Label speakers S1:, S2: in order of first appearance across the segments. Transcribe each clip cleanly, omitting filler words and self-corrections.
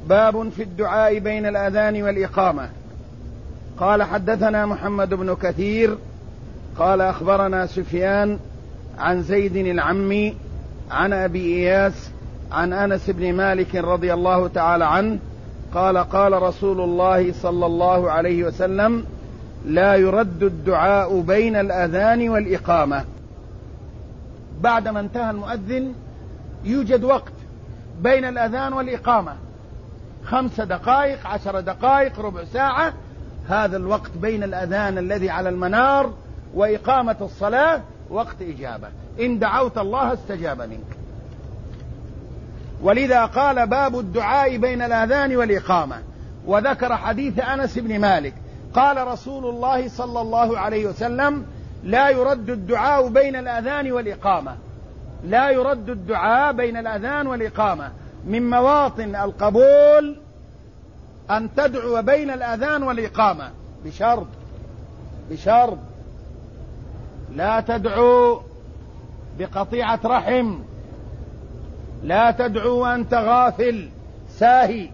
S1: باب في الدعاء بين الأذان والإقامة. قال حدثنا محمد بن كثير قال أخبرنا سفيان عن زيد العمي عن أبي إياس عن أنس بن مالك رضي الله تعالى عنه قال قال رسول الله صلى الله عليه وسلم: لا يرد الدعاء بين الأذان والإقامة. بعدما انتهى المؤذن يوجد وقت بين الأذان والإقامة 5 دقائق 10 دقائق ربع ساعة. هذا الوقت بين الأذان الذي على المنار وإقامة الصلاة وقت إجابة، إن دعوت الله استجاب منك. ولذا قال باب الدعاء بين الأذان والإقامة، وذكر حديث أنس بن مالك قال رسول الله صلى الله عليه وسلم: لا يرد الدعاء بين الأذان والإقامة. لا يرد الدعاء بين الأذان والإقامة. من مواطن القبول أن تدعو بين الأذان والإقامة بشرط لا تدعو بقطيعة رحم، لا تدعو وأنت غافل ساهي،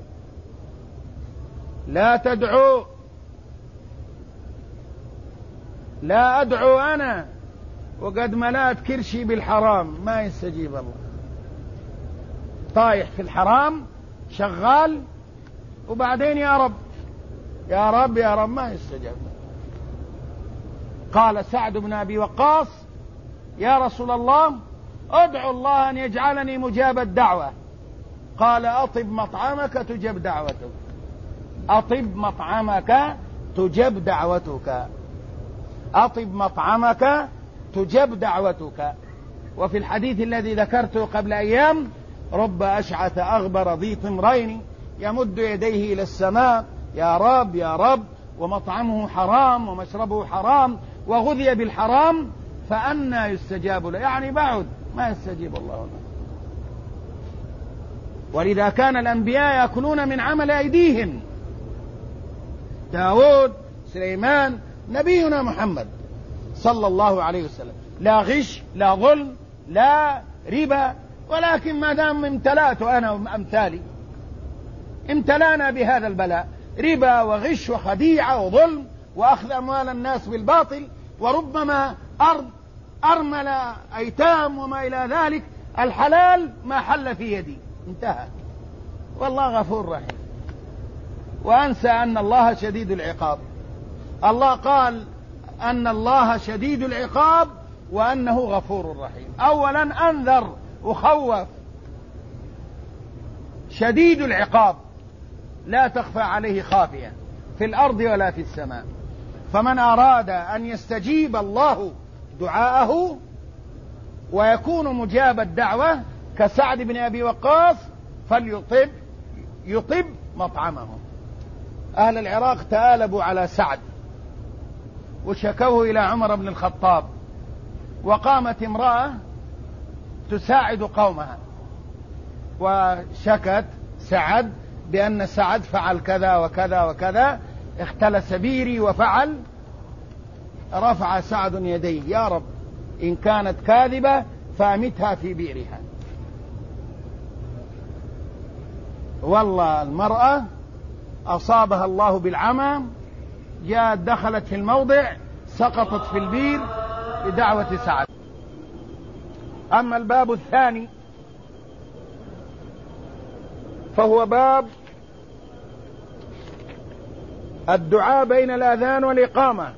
S1: لا تدعو لا أدعو أنا وقد ملأت كرشي بالحرام، ما يستجيب الله. طايح في الحرام شغال وبعدين يا رب يا رب يا رب، ما يستجاب. قال سعد بن أبي وقاص: يا رسول الله ادعو الله أن يجعلني مجاب الدعوة. قال: أطب مطعمك تجب دعوتك، أطب مطعمك تجب دعوتك، أطب مطعمك تجب دعوتك. وفي الحديث الذي ذكرته قبل أيام: رب أشعث أغبر ذي طمرين يمد يديه إلى السماء يا رب يا رب، ومطعمه حرام ومشربه حرام وغذي بالحرام فأنى يستجاب له، يعني بعد ما يستجيب الله له. ولذا كان الأنبياء يأكلون من عمل أيديهم، داود، سليمان، نبينا محمد صلى الله عليه وسلم. لا غش لا ظلم لا ربا، ولكن ما دام امتلأت أنا وأمثالي، امتلأنا بهذا البلاء، ربا وغش وخديعة وظلم وأخذ أموال الناس بالباطل، وربما أرمل أيتام وما إلى ذلك. الحلال ما حل في يدي، انتهى. والله غفور رحيم. وأنسى أن الله شديد العقاب. الله قال أن الله شديد العقاب وأنه غفور رحيم. أولا أنذر وخوف. شديد العقاب لا تخفى عليه خافية في الأرض ولا في السماء. فمن أراد أن يستجيب الله دعاءه ويكون مجاب الدعوة كسعد بن أبي وقاص فليطب مطعمه. أهل العراق تآلبوا على سعد وشكوه إلى عمر بن الخطاب، وقامت امرأة تساعد قومها وشكت سعد بأن سعد فعل كذا وكذا وكذا، اختلس بيري وفعل. رفع سعد يديه: يا رب إن كانت كاذبة فأمتها في بئرها. والله المرأة أصابها الله بالعمى، جاءت دخلت في الموضع سقطت في البير بدعوة سعد. أما الباب الثاني فهو باب الدعاء بين الأذان والإقامة.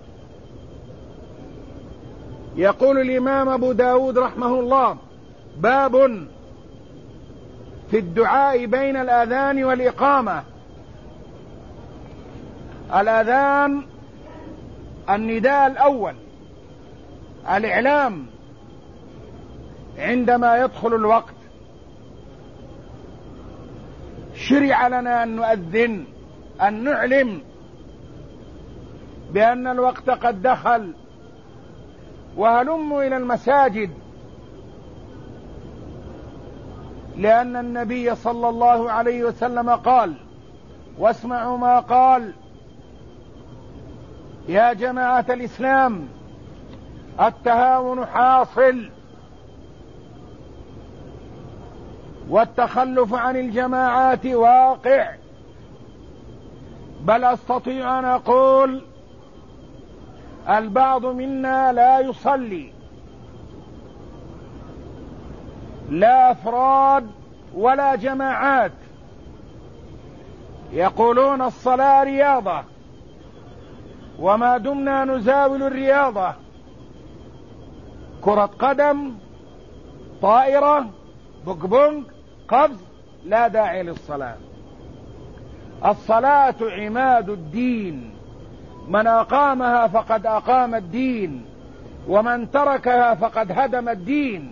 S1: يقول الإمام أبو داود رحمه الله: باب في الدعاء بين الأذان والإقامة. الأذان النداء الأول، الإعلام عندما يدخل الوقت. شرع لنا أن نؤذن، أن نعلم بأن الوقت قد دخل، وهلموا إلى المساجد، لأن النبي صلى الله عليه وسلم قال: واسمعوا ما قال: يا جماعة الإسلام التهاون حاصل، والتخلف عن الجماعات واقع، بل أستطيع أن أقول البعض منا لا يصلي، لا أفراد ولا جماعات، يقولون الصلاة رياضة، وما دمنا نزاول الرياضة كرة قدم، طائرة، بونج بونج، قفز، لا داعي للصلاة. الصلاة عماد الدين، من أقامها فقد أقام الدين، ومن تركها فقد هدم الدين.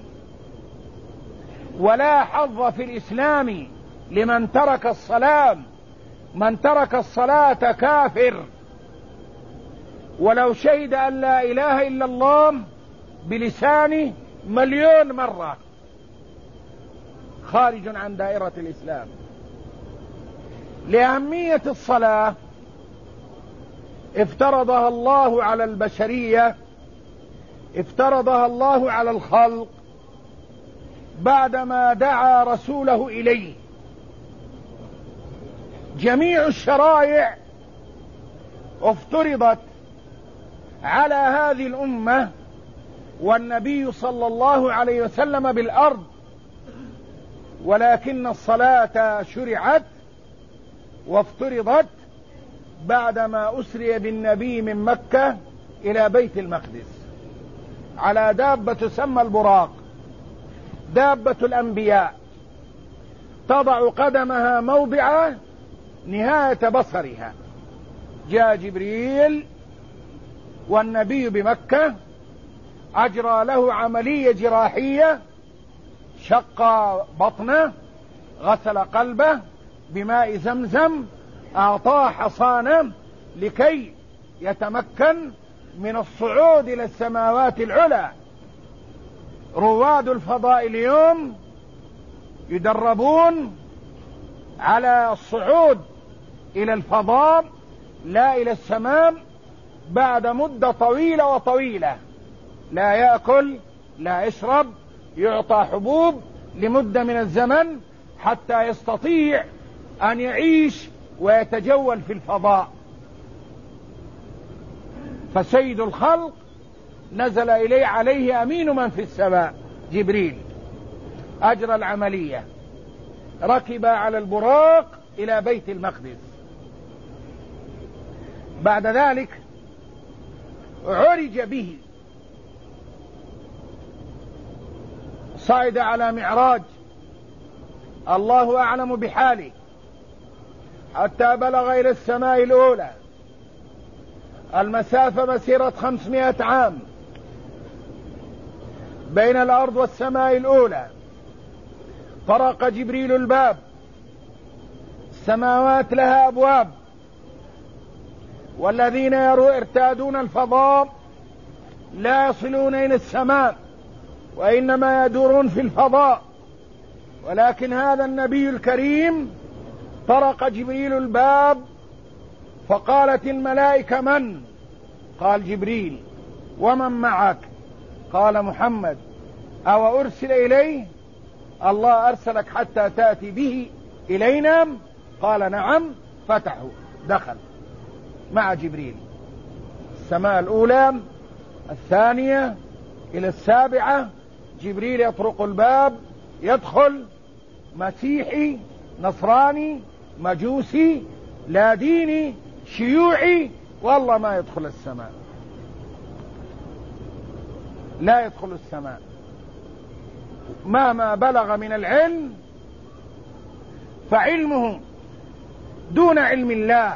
S1: ولا حظ في الإسلام لمن ترك الصلاة، من ترك الصلاة كافر، ولو شهد أن لا إله إلا الله بلسانه 1,000,000 مرة خارج عن دائرة الإسلام. لأهمية الصلاة افترضها الله على البشرية، افترضها الله على الخلق بعدما دعا رسوله إليه. جميع الشرائع افترضت على هذه الأمة والنبي صلى الله عليه وسلم بالأرض، ولكن الصلاة شرعت وافترضت بعدما أسري بالنبي من مكة إلى بيت المقدس على دابة تسمى البراق، دابة الأنبياء، تضع قدمها موضع نهاية بصرها. جاء جبريل والنبي بمكة، أجرى له عملية جراحية، شق بطنه، غسل قلبه بماء زمزم، أعطاه حصانة لكي يتمكن من الصعود إلى السماوات العلى. رواد الفضاء اليوم يدربون على الصعود إلى الفضاء لا إلى السماء بعد مدة طويلة وطويلة، لا يأكل لا يشرب، يعطى حبوب لمدة من الزمن حتى يستطيع أن يعيش ويتجول في الفضاء. فسيد الخلق نزل إليه عليه أمين من في السماء جبريل، أجرى العملية، ركب على البراق إلى بيت المقدس. بعد ذلك عرج به، صعد على معراج، الله أعلم بحاله، حتى بلغ إلى السماء الأولى، المسافة مسيرة 500 عام بين الأرض والسماء الأولى. طرق جبريل الباب، السماوات لها أبواب، والذين يرتادون الفضاء لا يصلون إلى السماء وإنما يدورون في الفضاء. ولكن هذا النبي الكريم طرق جبريل الباب، فقالت الملائكة: من؟ قال: جبريل. ومن معك؟ قال: محمد. أو أرسل إليه؟ الله أرسلك حتى تأتي به إلينا؟ قال: نعم. فتحوا، دخل مع جبريل السماء الأولى، الثانية، إلى السابعة. جبريل يطرق الباب، يدخل مسيحي، نصراني، مجوسي، لا ديني، شيوعي، والله ما يدخل السماء، لا يدخل السماء مهما بلغ من العلم، فعلمه دون علم الله.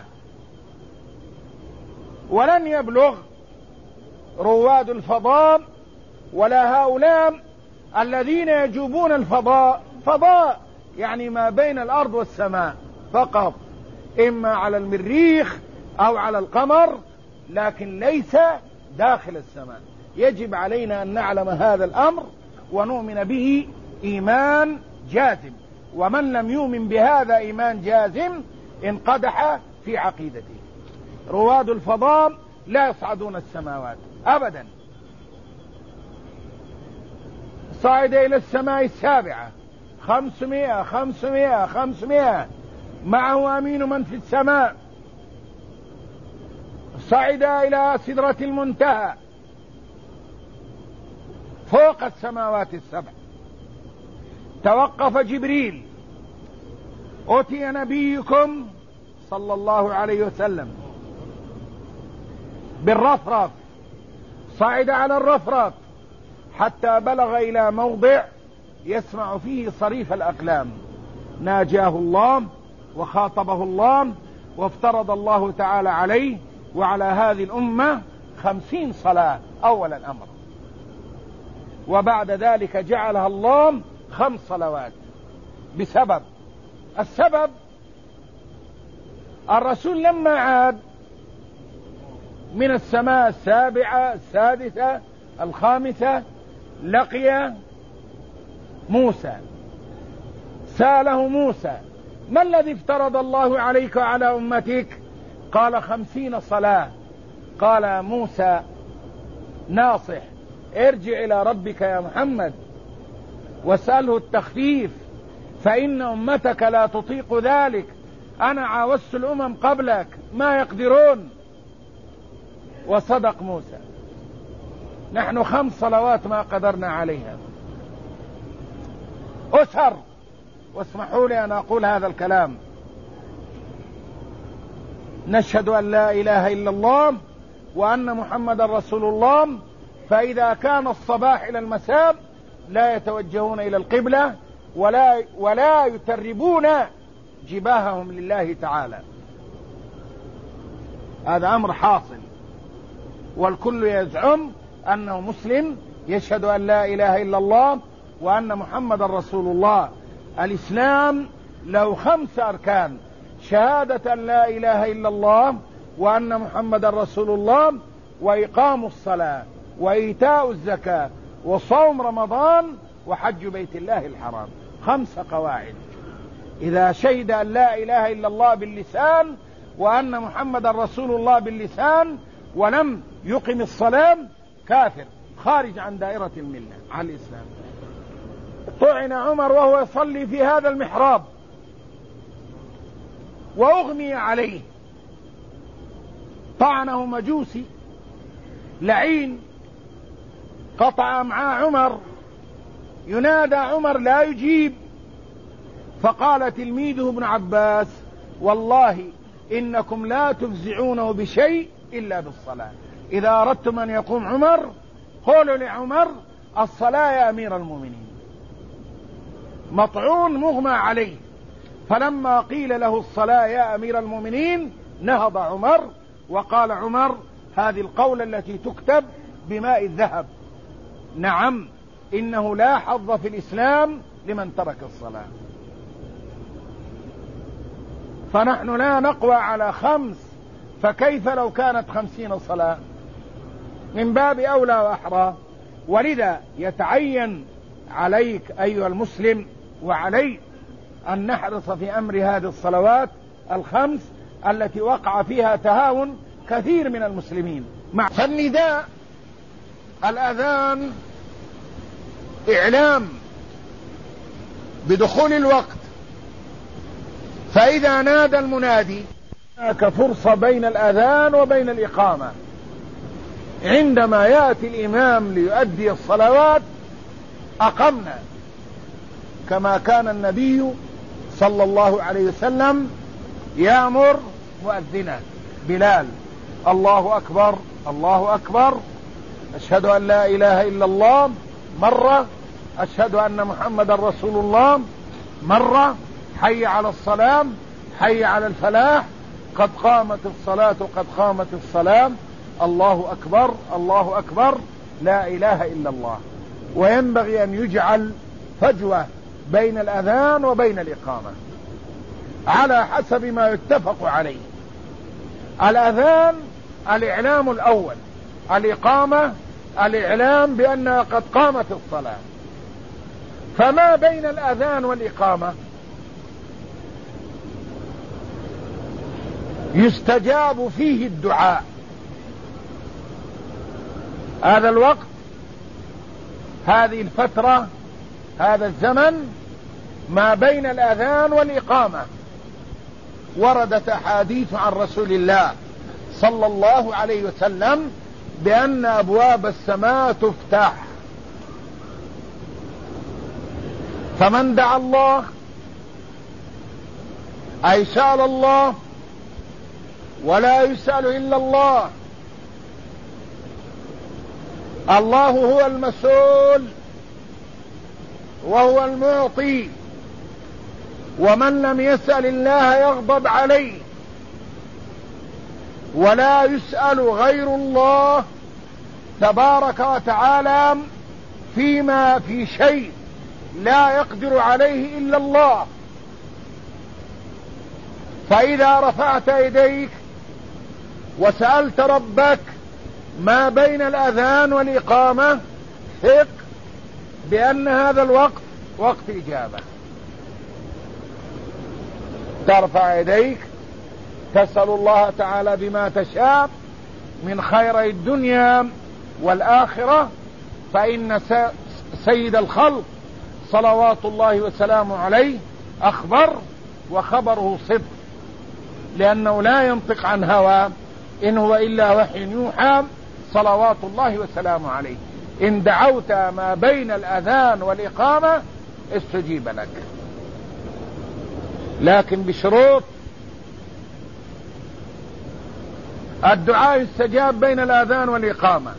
S1: ولن يبلغ رواد الفضاء ولا هؤلاء الذين يجوبون الفضاء، فضاء يعني ما بين الأرض والسماء فقط، إما على المريخ أو على القمر، لكن ليس داخل السماء. يجب علينا أن نعلم هذا الأمر ونؤمن به إيمان جازم، ومن لم يؤمن بهذا إيمان جازم انقدح في عقيدته. رواد الفضاء لا يصعدون السماوات أبدا. صعد إلى السماء السابعة، 500 500 500، معه أمين من في السماء، صعد إلى سدرة المنتهى فوق السماوات السبع، توقف جبريل، أتي نبيكم صلى الله عليه وسلم بالرفرف، صعد على الرفرف حتى بلغ إلى موضع يسمع فيه صريف الأقلام، ناجاه الله وخاطبه الله، وافترض الله تعالى عليه وعلى هذه الأمة 50 صلاة أول الأمر، وبعد ذلك جعلها الله 5 صلوات بسبب السبب الرسول لما عاد من السماء السابعة السادسة الخامسة لقي موسى، سأله موسى: ما الذي افترض الله عليك وعلى أمتك؟ قال 50 صلاة. قال موسى ناصح: ارجع إلى ربك يا محمد واسأله التخفيف، فإن أمتك لا تطيق ذلك، أنا عاوزت الأمم قبلك ما يقدرون. وصدق موسى، نحن 5 صلوات ما قدرنا عليها. أسر، واسمحوا لي أن أقول هذا الكلام، نشهد أن لا إله إلا الله وأن محمد رسول الله، فإذا كان الصباح إلى المساء لا يتوجهون إلى القبلة ولا يتربون جباههم لله تعالى. هذا أمر حاصل، والكل يزعم أنه مسلم يشهد أن لا إله إلا الله وأن محمد رسول الله. الإسلام له 5 أركان: شهادة أن لا إله إلا الله وأن محمد رسول الله، وإقام الصلاة، وإيتاء الزكاة، وصوم رمضان، وحج بيت الله الحرام. 5 قواعد. إذا شهد أن لا إله إلا الله باللسان وأن محمد رسول الله باللسان ولم يقم الصلاة كافر خارج عن دائرة الملة عن الإسلام. طعن عمر وهو يصلي في هذا المحراب وأغمي عليه، طعنه مجوسي لعين قطع أمعاء عمر، ينادى عمر لا يجيب، فقال تلميذه ابن عباس: والله إنكم لا تفزعونه بشيء إلا بالصلاة. إذا أردتم أن يقوم عمر قولوا لعمر: الصلاة يا أمير المؤمنين. مطعون مغمى عليه، فلما قيل له الصلاة يا أمير المؤمنين نهض عمر وقال عمر هذه القولة التي تكتب بماء الذهب: نعم، إنه لا حظ في الإسلام لمن ترك الصلاة. فنحن لا نقوى على 5، فكيف لو كانت 50 صلاة؟ من باب أولى وأحرى. ولذا يتعين عليك أيها المسلم وعلي أن نحرص في أمر هذه الصلوات 5 التي وقع فيها تهاون كثير من المسلمين. فالنداء الأذان إعلام بدخول الوقت، فإذا نادى المنادي هناك فرصة بين الأذان وبين الإقامة. عندما يأتي الإمام ليؤدي الصلوات أقمنا، كما كان النبي صلى الله عليه وسلم يأمر مؤذنا بلال: الله أكبر الله أكبر، أشهد أن لا إله إلا الله مرة، أشهد أن محمد رسول الله مرة، حي على الصلاة، حي على الفلاح، قد قامت الصلاة قد قامت الصلاة، الله أكبر الله أكبر، لا إله إلا الله. وينبغي أن يجعل فجوة بين الأذان وبين الإقامة على حسب ما يتفق عليه. الأذان الإعلام الأول، الإقامة الإعلام بأنها قد قامت الصلاة. فما بين الأذان والإقامة يستجاب فيه الدعاء. هذا الوقت، هذه الفترة، هذا الزمن ما بين الأذان والإقامة وردت أحاديث عن رسول الله صلى الله عليه وسلم بأن أبواب السماء تفتح، فمن دعا الله أي سأل الله ولا يسأل إلا الله، الله هو المسؤول وهو المعطي، ومن لم يسأل الله يغضب عليه، ولا يسأل غير الله تبارك وتعالى فيما في شيء لا يقدر عليه إلا الله. فإذا رفعت يديك وسألت ربك ما بين الأذان والإقامة ثق بأن هذا الوقت وقت إجابة. ترفع يديك تسأل الله تعالى بما تشاء من خير الدنيا والآخرة، فإن سيد الخلق صلوات الله وسلامه عليه أخبر وخبره صدق، لأنه لا ينطق عن هوى، إن هو إلا وحي يوحى صلوات الله وسلامه عليه. إن دعوت ما بين الأذان والإقامة استجيب لك، لكن بشروط. الدعاء يستجاب بين الأذان والإقامة،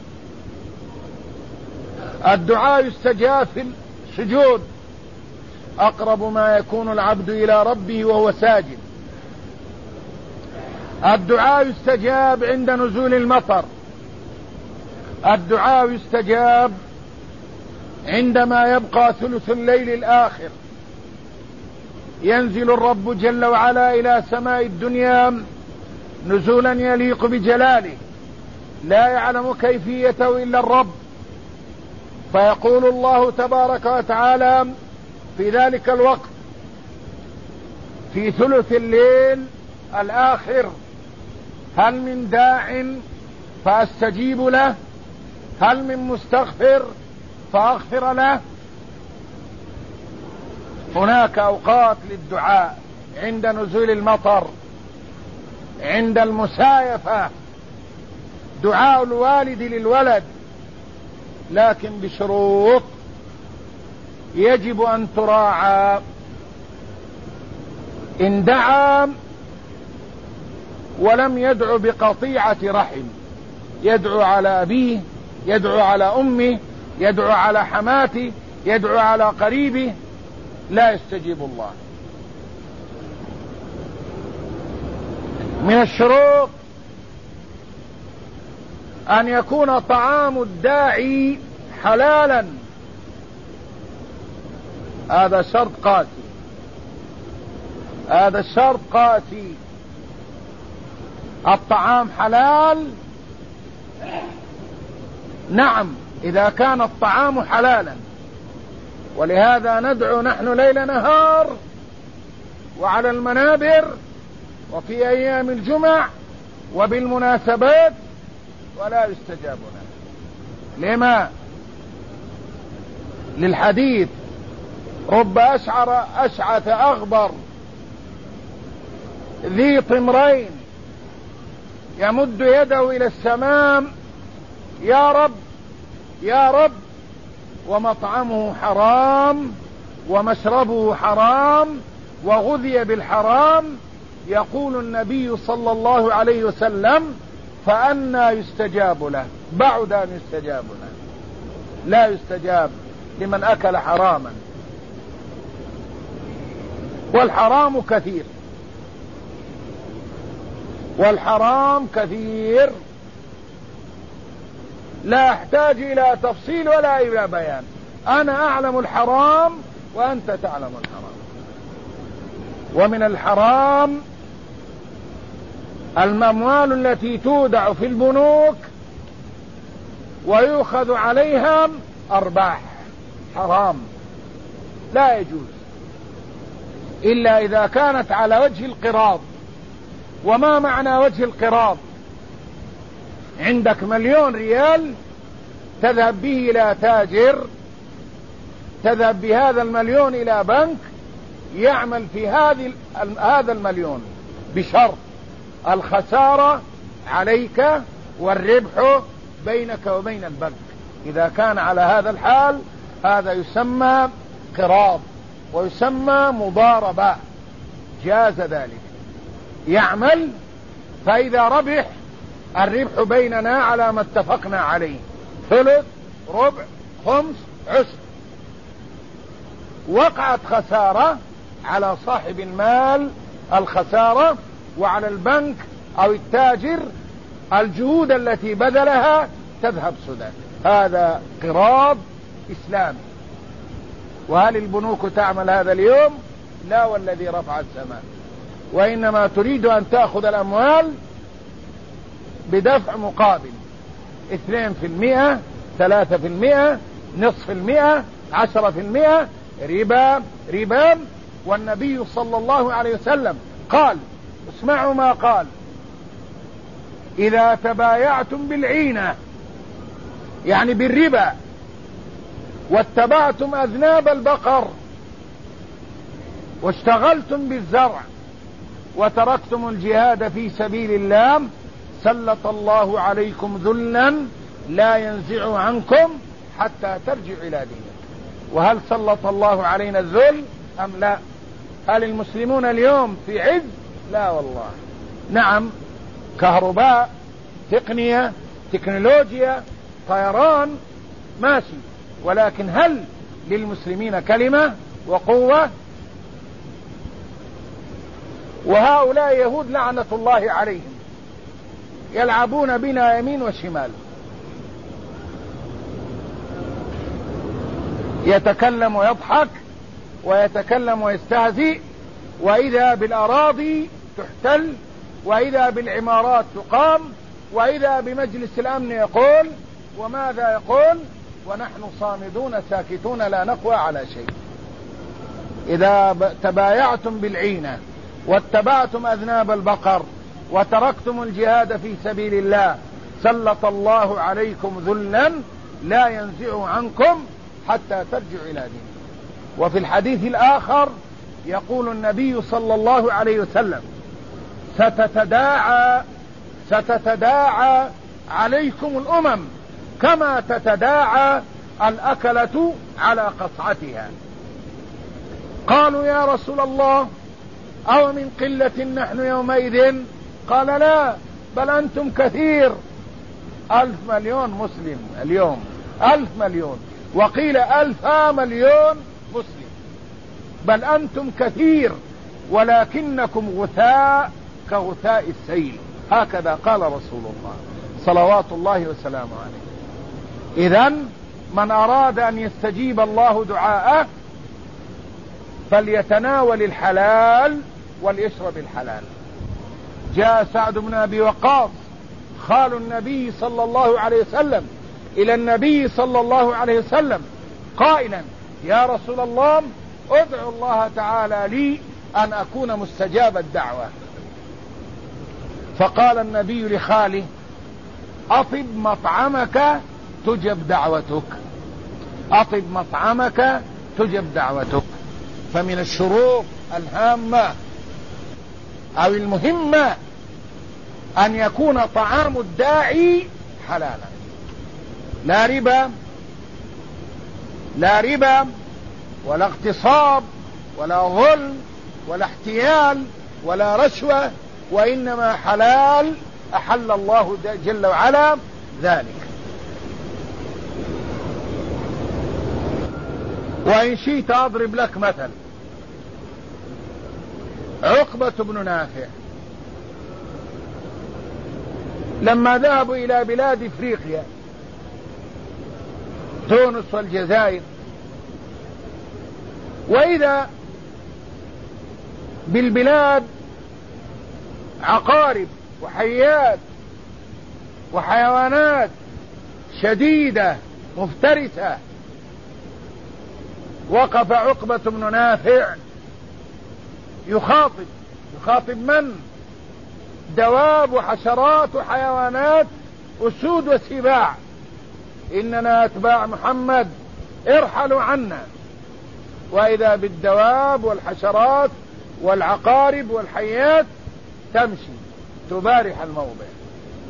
S1: الدعاء يستجاب في السجود، أقرب ما يكون العبد إلى ربه وهو ساجد. الدعاء يستجاب عند نزول المطر، الدعاء يستجاب عندما يبقى ثلث الليل الآخر، ينزل الرب جل وعلا إلى سماء الدنيا نزولا يليق بجلاله، لا يعلم كيفيته إلا الرب، فيقول الله تبارك وتعالى في ذلك الوقت في ثلث الليل الآخر: هل من داع فأستجيب له؟ هل من مستغفر فأغفر له؟ هناك أوقات للدعاء: عند نزول المطر، عند المسايفة، دعاء الوالد للولد، لكن بشروط يجب أن تراعى. إن دعا ولم يدع بقطيعة رحم، يدعو على أبيه، يدعو على أمه، يدعو على حماته، يدعو على قريبه، لا يستجيب الله. من الشروط أن يكون طعام الداعي حلالا، هذا شرط قاسي، هذا الشرط قاسي. الطعام حلال، نعم إذا كان الطعام حلالا، ولهذا ندعو نحن ليل نهار وعلى المنابر وفي أيام الجمع وبالمناسبات ولا يستجاب لنا. لما؟ للحديث: رب أشعث أغبر ذي طمرين يمد يده إلى السماء: يا رب يا رب، ومطعمه حرام ومشربه حرام وغذي بالحرام. يقول النبي صلى الله عليه وسلم: فأنى يستجاب له؟ بعد أن يستجاب له، لا يستجاب لمن أكل حراما، والحرام كثير، والحرام كثير، لا أحتاج إلى تفصيل ولا إلى بيان. أنا أعلم الحرام وأنت تعلم الحرام. ومن الحرام الأموال التي تودع في البنوك ويؤخذ عليها أرباح، حرام، لا يجوز إلا إذا كانت على وجه القراض. وما معنى وجه القراض؟ عندك 1,000,000 ريال تذهب به إلى تاجر، تذهب بهذا 1,000,000 إلى بنك يعمل في هذا 1,000,000 بشرط الخسارة عليك والربح بينك وبين البنك. إذا كان على هذا الحال هذا يسمى قراض ويسمى مضاربة، جاز ذلك. يعمل فإذا ربح الربح بيننا على ما اتفقنا عليه، ثلث، ربع، خمس، عشر. وقعت خسارة على صاحب المال الخسارة، وعلى البنك أو التاجر الجهود التي بذلها تذهب سدى. هذا قراض إسلامي. وهل البنوك تعمل هذا اليوم؟ لا والذي رفع السماء، وإنما تريد أن تأخذ الأموال بدفع مقابل 2%، 3%، نصف المئة، 10%، ربا. والنبي صلى الله عليه وسلم قال، اسمعوا ما قال: إذا تبايعتم بالعينة يعني بالربا واتبعتم أذناب البقر واشتغلتم بالزرع وتركتم الجهاد في سبيل الله سلط الله عليكم ذلا لا ينزع عنكم حتى ترجعوا إلى دينكم. وهل سلط الله علينا الذل أم لا؟ هل المسلمون اليوم في عز؟ لا والله. نعم، كهرباء، تقنية، تكنولوجيا، طيران، ماشي، ولكن هل للمسلمين كلمة وقوة؟ وهؤلاء يهود لعنة الله عليهم يلعبون بنا يمين وشمال. يتكلم ويضحك ويتكلم ويستهزئ، وإذا بالأراضي تحتل، وإذا بالعمارات تقام، وإذا بمجلس الأمن يقول. وماذا يقول؟ ونحن صامدون ساكتون لا نقوى على شيء. إذا تبايعتم بالعينة واتبعتم أذناب البقر وتركتم الجهاد في سبيل الله سلط الله عليكم ذلا لا ينزع عنكم حتى ترجعوا إلى دينكم. وفي الحديث الآخر يقول النبي صلى الله عليه وسلم: ستتداعى عليكم الأمم كما تتداعى الأكلة على قصعتها. قالوا: يا رسول الله، أو من قلة نحن يومئذ؟ قال: لا، بل أنتم كثير. 1,000,000,000 مسلم اليوم، 1,000,000,000، وقيل 1,000,000,000 مسلم، بل أنتم كثير ولكنكم غثاء كغثاء السيل. هكذا قال رسول الله صلوات الله وسلامه عليه. إذن من أراد أن يستجيب الله دعاءه فليتناول الحلال وليشرب الحلال. جاء سعد بن أبي وقاص خال النبي صلى الله عليه وسلم إلى النبي صلى الله عليه وسلم قائلا: يا رسول الله، ادعو الله تعالى لي أن أكون مستجاب الدعوة. فقال النبي لخاله: أطب مطعمك تجب دعوتك، أطب مطعمك تجب دعوتك. فمن الشروط الهامة أو المهمة أن يكون طعام الداعي حلالا، لا ربا، لا ربا ولا اغتصاب ولا ظلم ولا احتيال ولا رشوة، وإنما حلال أحل الله جل وعلا ذلك. وإن شئت أضرب لك مثل. عقبة بن نافع لما ذهبوا إلى بلاد إفريقيا، تونس والجزائر، وإذا بالبلاد عقارب وحيات وحيوانات شديدة مفترسة. وقف عقبة بن نافع يخاطب من؟ دواب وحشرات وحيوانات، أسود وسباع: إننا أتباع محمد، ارحلوا عنا. وإذا بالدواب والحشرات والعقارب والحيات تمشي تبارح الموضع.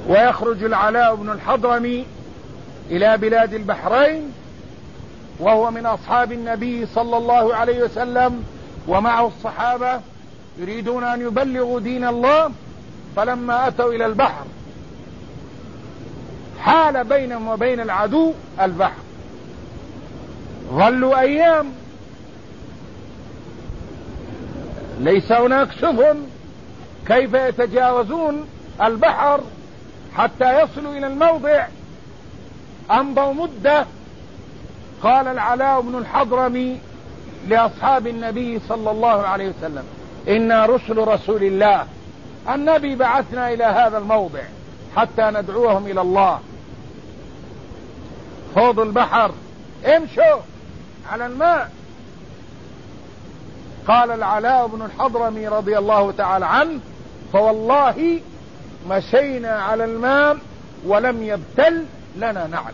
S1: ويخرج العلاء بن الحضرمي إلى بلاد البحرين وهو من أصحاب النبي صلى الله عليه وسلم ومعه الصحابة يريدون أن يبلغوا دين الله، فلما أتوا إلى البحر حال بينهم وبين العدو البحر، ظلوا أيام ليس هناك سفن، كيف يتجاوزون البحر حتى يصلوا إلى الموضع؟ أمضوا مدة. قال العلاء بن الحضرمي لأصحاب النبي صلى الله عليه وسلم: إنا رسل رسول الله، النبي بعثنا إلى هذا الموضع حتى ندعوهم إلى الله. خوضوا البحر، امشوا على الماء. قال العلاء بن الحضرمي رضي الله تعالى عنه: فوالله مشينا على الماء ولم يبتل لنا نعل.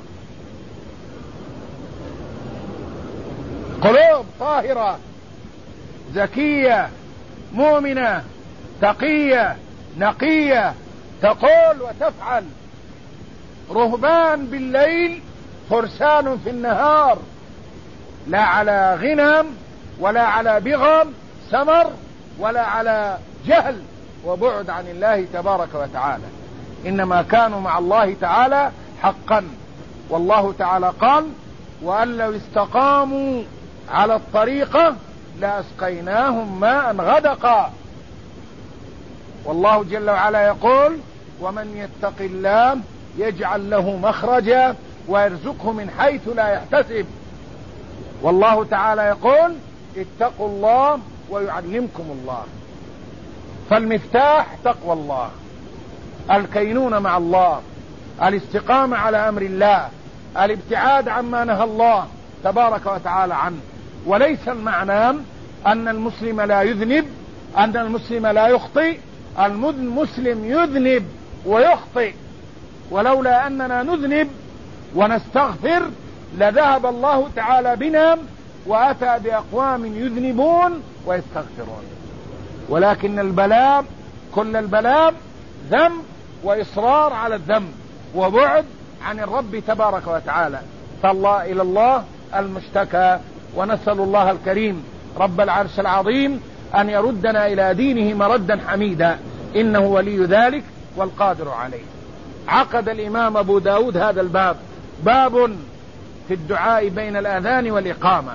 S1: قلوب طاهرة زكية مؤمنة تقية نقية، تقول وتفعل. رهبان بالليل، فرسان في النهار، لا على غنم ولا على بغم سمر ولا على جهل وبعد عن الله تبارك وتعالى، إنما كانوا مع الله تعالى حقا. والله تعالى قال: وأن لو استقاموا على الطريقة لأسقيناهم ماء غدقا. والله جل وعلا يقول: ومن يتق الله يجعل له مخرجا ويرزقه من حيث لا يحتسب. والله تعالى يقول: اتقوا الله ويعلمكم الله. فالمفتاح تقوى الله، الكينون مع الله، الاستقامة على أمر الله، الابتعاد عما نهى الله تبارك وتعالى عنه. وليس المعنى أن المسلم لا يذنب، أن المسلم لا يخطئ. المسلم يذنب ويخطئ، ولولا أننا نذنب ونستغفر لذهب الله تعالى بنا وأتى بأقوام يذنبون ويستغفرون. ولكن البلاء، كل البلاء ذنب وإصرار على الذنب وبعد عن الرب تبارك وتعالى. فالله إلى الله المشتكى، ونسأل الله الكريم رب العرش العظيم أن يردنا إلى دينه مردا حميدا، إنه ولي ذلك والقادر عليه. عقد الإمام أبو داود هذا الباب، باب في الدعاء بين الأذان والإقامة.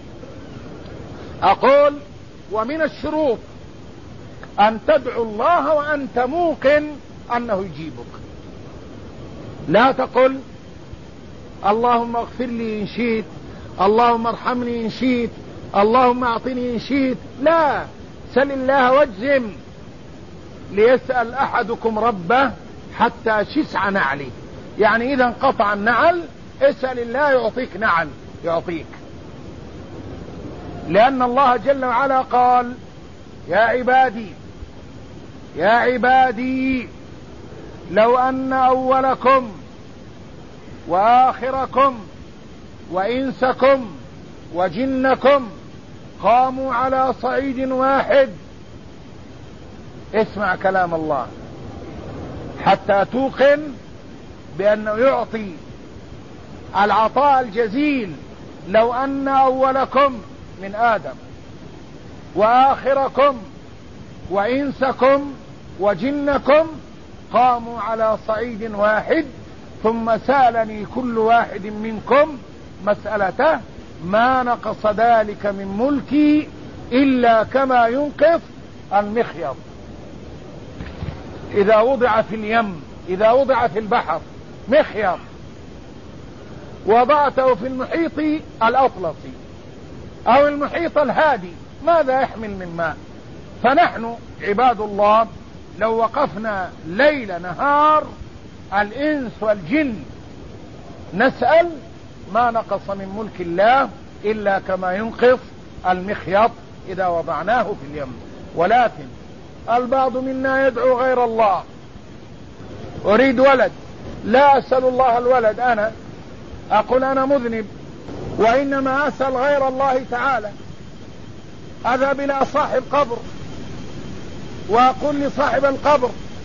S1: أقول: ومن الشروط أن تدعو الله وأنت موقن أنه يجيبك. لا تقل: اللهم اغفر لي إن شئت، اللهم ارحمني إن شئت، اللهم اعطني إن شئت. لا، سل الله واجزم. ليسأل أحدكم ربه حتى شسع نعله، يعني إذا انقطع النعل اسأل الله يعطيك نعل، يعطيك. لأن الله جل وعلا قال: يا عبادي يا عبادي لو أن أولكم وآخركم وإنسكم وجنكم قاموا على صعيد واحد. اسمع كلام الله حتى توقن بأنه يعطي العطاء الجزيل. لو أن أولكم من آدم وآخركم وإنسكم وجنكم قاموا على صعيد واحد ثم سألني كل واحد منكم مسألته ما نقص ذلك من ملكي إلا كما ينقص المخيط إذا وضع في اليم، إذا وضع في البحر مخيط وضعته في المحيط الأطلسي أو المحيط الهادي، ماذا يحمل من ماء؟ فنحن عباد الله لو وقفنا ليل نهار الإنس والجن نسأل ما نقص من ملك الله إلا كما ينقص المخيط إذا وضعناه في اليم. ولكن البعض منا يدعو غير الله: أريد ولد، لا أسأل الله الولد، أنا أقول أنا مذنب، وإنما أسأل غير الله تعالى. أذهب إلى صاحب قبر وأقول لصاحب القبر: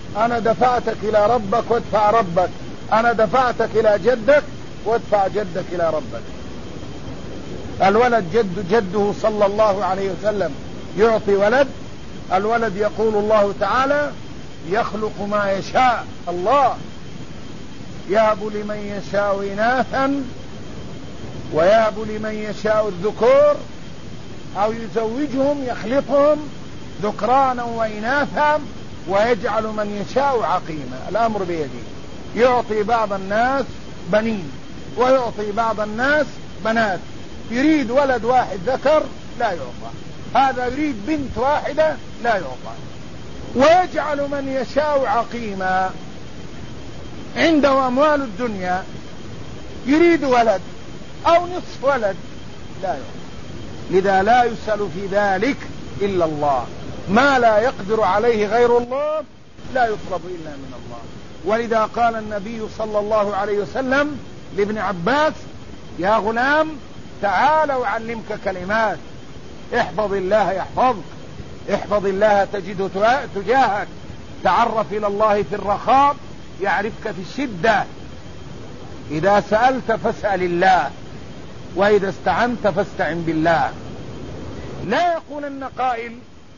S1: أنا دفعتك إلى ربك وادفع ربك، أنا دفعتك إلى جدك وادفع جدك إلى ربك. الولد جده صلى الله عليه وسلم يعطي ولد، الولد يقول الله تعالى يخلق ما يشاء، الله يهب لمن يشاء إناثا ويهب لمن يشاء الذكور أو يزوجهم يخلطهم ذكرانا وإناثا ويجعل من يشاء عقيما، الأمر بيده، يعطي بعض الناس بنين ويعطي بعض الناس بنات، يريد ولد واحد ذكر لا يعطى، هذا يريد بنت واحدة لا يعطى، ويجعل من يشاء عقيما، عنده أموال الدنيا يريد ولد أو نصف ولد لا يعطى. لذا لا يسأل في ذلك إلا الله، ما لا يقدر عليه غير الله لا يطلب إلا من الله. ولذا قال النبي صلى الله عليه وسلم لابن عباس يا غلام تعال أعلمك كلمات، احفظ الله يحفظك، احفظ الله تجده تجاهك، تعرف إلى الله في الرخاء يعرفك في الشدة، إذا سألت فاسأل الله وإذا استعنت فاستعن بالله. لا يقولن قائل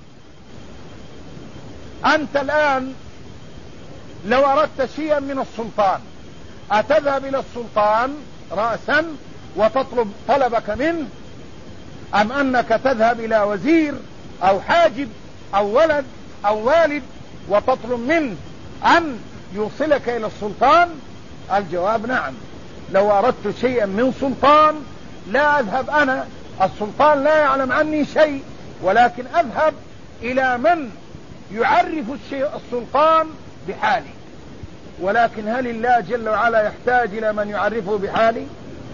S1: أنت الآن لو أردت شيئا من السلطان أتذهب إلى السلطان رأسا وتطلب طلبك منه، أم أنك تذهب إلى وزير أو حاجب أو ولد أو والد وتطلب منه أن يوصلك إلى السلطان؟ الجواب نعم. لو أردت شيئا من سلطان لا أذهب أنا، السلطان لا يعلم عني شيء، ولكن أذهب إلى من يعرف السلطان بحالي. ولكن هل الله جل وعلا يحتاج إلى من يعرفه بحالي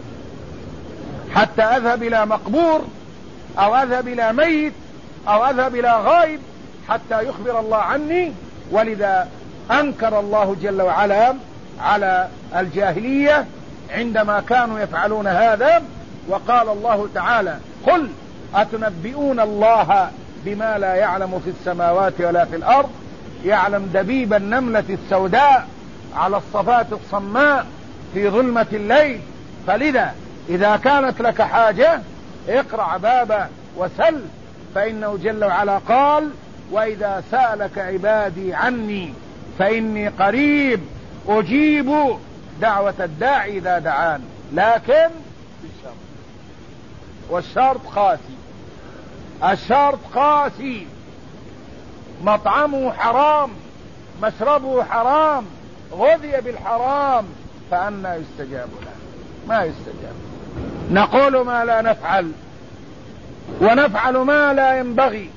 S1: حتى أذهب إلى مقبور أو أذهب إلى ميت أو أذهب إلى غائب حتى يخبر الله عني؟ ولذا أنكر الله جل وعلا على الجاهلية عندما كانوا يفعلون هذا، وقال الله تعالى قل أتنبئون الله بما لا يعلم في السماوات ولا في الأرض، يعلم دبيب النملة السوداء على الصفات الصماء في ظلمة الليل. فلذا إذا كانت لك حاجة اقرع بابه وسل، فإنه جل وعلا قال وإذا سألك عبادي عني فإني قريب أجيب دعوة الداعي إذا دعان، لكن بالشرط، والشرط قاسي، الشرط قاسي، مطعمه حرام مشربه حرام غذي بالحرام فأنا يستجاب له؟ ما يستجاب. نقول ما لا نفعل ونفعل ما لا ينبغي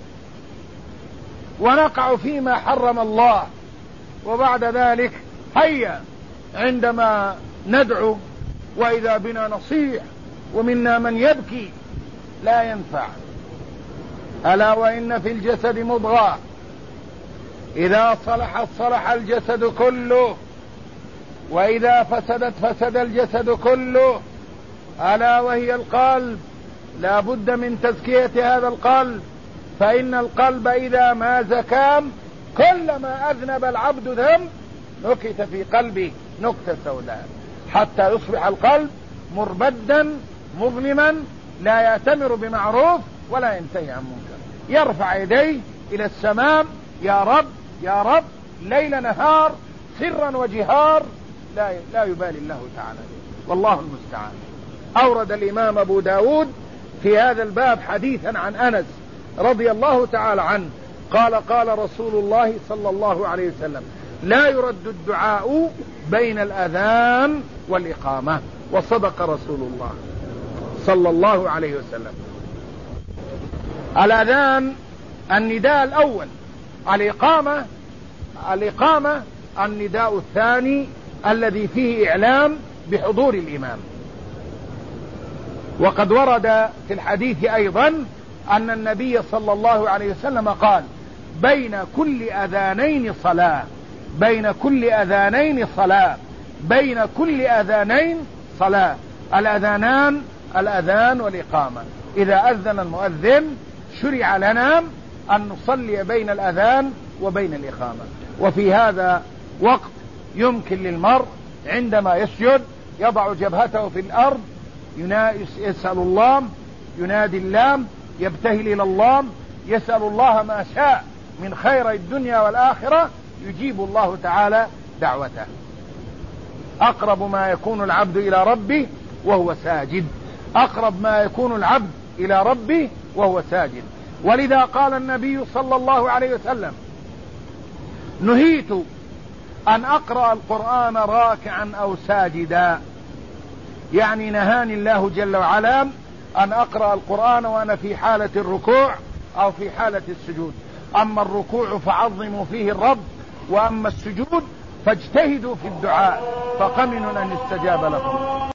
S1: ونقع فيما حرم الله، وبعد ذلك هيا عندما ندعو وإذا بنا نصيح ومنا من يبكي لا ينفع. ألا وإن في الجسد مضغة إذا صلحت صلح الجسد كله وإذا فسدت فسد الجسد كله، ألا وهي القلب. لا بد من تزكية هذا القلب، فإن القلب إذا ما زكام كلما أذنب العبد ذنب نكت في قلبه نكتة سوداء حتى يصبح القلب مربدا مظلما لا يأتمر بمعروف ولا ينتهي عن منكر، يرفع يديه إلى السماء يا رب يا رب ليل نهار سرا وجهار، لا يبالي الله تعالى، والله المستعان. أورد الإمام أبو داود في هذا الباب حديثا عن أنس رضي الله تعالى عنه قال قال رسول الله صلى الله عليه وسلم لا يرد الدعاء بين الأذان والإقامة، وصدق رسول الله صلى الله عليه وسلم. الأذان النداء الأول، الإقامة النداء الثاني الذي فيه إعلام بحضور الإمام. وقد ورد في الحديث أيضا أن النبي صلى الله عليه وسلم قال بين كل أذانين صلاة، بين كل أذانين صلاة، بين كل أذانين صلاة. الأذانان الأذان والإقامة، إذا أذن المؤذن شرع لنا أن نصلي بين الأذان وبين الإقامة. وفي هذا وقت يمكن للمرء عندما يسجد يضع جبهته في الأرض، يسأل الله، ينادي الله، يبتهل إلى الله، يسأل الله ما شاء من خير الدنيا والآخرة، يجيب الله تعالى دعوته. أقرب ما يكون العبد إلى ربه وهو ساجد، أقرب ما يكون العبد إلى ربه وهو ساجد. ولذا قال النبي صلى الله عليه وسلم: نهيت أن أقرأ القرآن راكعا أو ساجدا، يعني نهاني الله جل وعلا أن أقرأ القرآن وأنا في حالة الركوع أو في حالة السجود. أما الركوع فعظموا فيه الرب، وأما السجود فاجتهدوا في الدعاء فقمن أن يستجاب لكم.